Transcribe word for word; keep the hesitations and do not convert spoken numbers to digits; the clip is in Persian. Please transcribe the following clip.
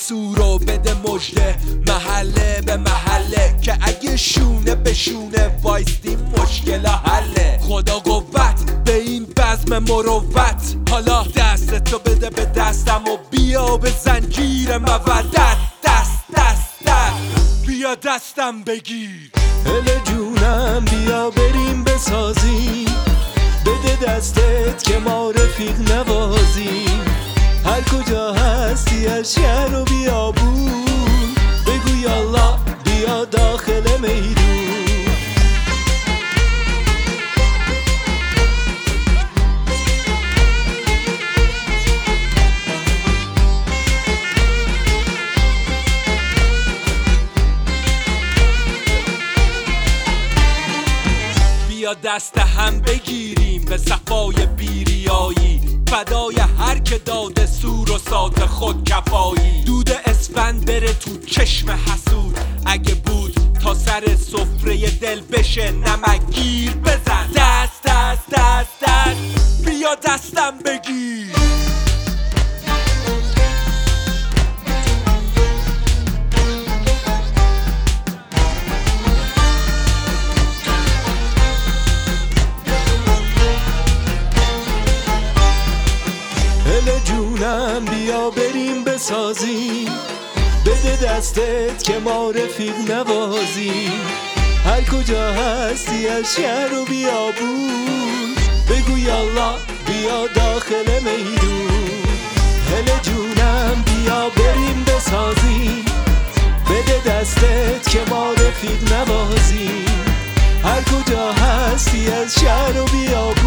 سور و بده مژده محله به محله که اگه شونه به شونه وایستیم مشکل حله. خدا قوت به این بزم مروت، حالا دستتو بده به دستم و بیا به زنجیر مودت. دست دست دست بیا دستم بگیر. هله جونم بیا بریم بسازیم، بده دستت که ما رفیق نوازیم. هر کجا هستی از شهر و بیابون، بگو یالا بیا داخل میدون. بیا دست هم بگیریم به صفای بیریایی، فدای هر که داده سور و سات خود کفایی. دود اسفند بره تو چشم حسود، اگه بود تا سر سفره دل بشه نمکگیر بزن. دست دست دست دست بیا دستم بگیر. هله جونم بیا بریم بسازیم، بده دستت که ما رفیق نوازیم. هر کجا هستی از شهر و بیابون، بگو یالا بیا داخل میدون. هله جونم بیا بریم بسازیم، بده دستت که ما رفیق نوازیم. هر کجا هستی از شهر و بیابون،